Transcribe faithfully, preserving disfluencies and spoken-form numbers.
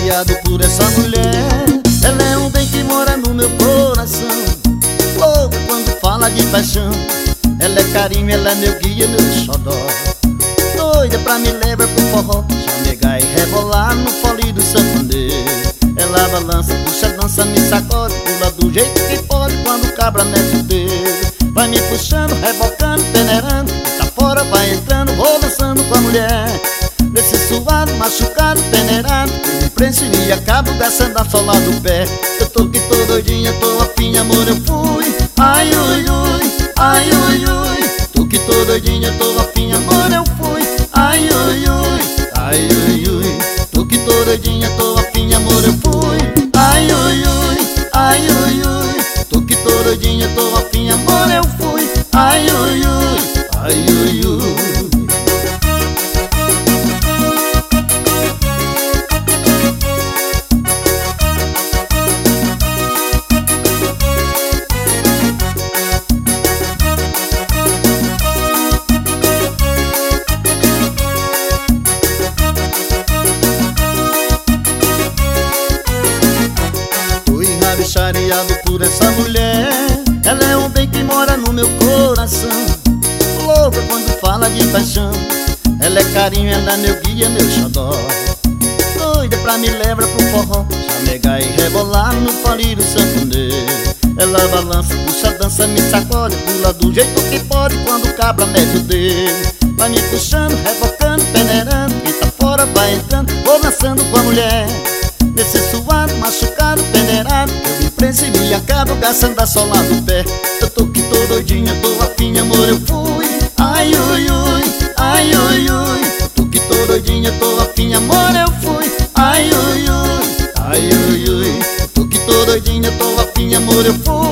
aniversariado por essa mulher. Ela é um bem que mora no meu coração, louca quando fala de paixão. Ela é carinho, ela é meu guia, meu xodó, doida pra me levar pro forró, chamegar e rebolar no fole do sanfoneiro. Ela balança, puxa, dança, me sacode, pula do jeito que pode quando o cabra mete o dedo. Vai me puxando, rebocando, peneirando, tá fora, vai entrando, vou dançando com a mulher. Desse suado, machucado, peneirado, eu me prenso e acabo gastando a sola do pé. Eu tô que tô doidinha, tô afim, amor, eu fui. Ai, ui, ui, ai, ui, ui. Tô que tô doidinha, tô afim, amor, eu fui. Ai, ui, ui, ai, ui, ui. Tô que tô doidinha, tô afim, amor, eu fui. Ai, ui, ui, ai, ui, ui. Tô que tô doidinha, tô afim, amor, eu fui. Ai, ui, ui, ai, ui, ui. Chareado por essa mulher. Ela é um bem que mora no meu coração, louca quando fala de paixão. Ela é carinho, ela é meu guia, meu xodó, doida pra me levar pro forró, chamegar e rebolar no fole do sanfoneiro. Ela balança, puxa, dança, me sacode, pula do jeito que pode quando o cabra mete o dedo. Vai me puxando, rebocando, peneirando, quem tá fora vai entrando, vou dançando com a mulher. Nesse suado, machucado, peneirado, eu me prenso e me acabo gastando a sola do pé. Eu tô que tô doidinha, tô afim, amor, eu fui. Ai, ui, ui, ai, ui, ui. Eu tô que tô doidinha, tô afim, amor, eu fui. Ai, ui, ui, ai, ui, ui. Eu tô que tô doidinha, tô afim, amor, eu fui.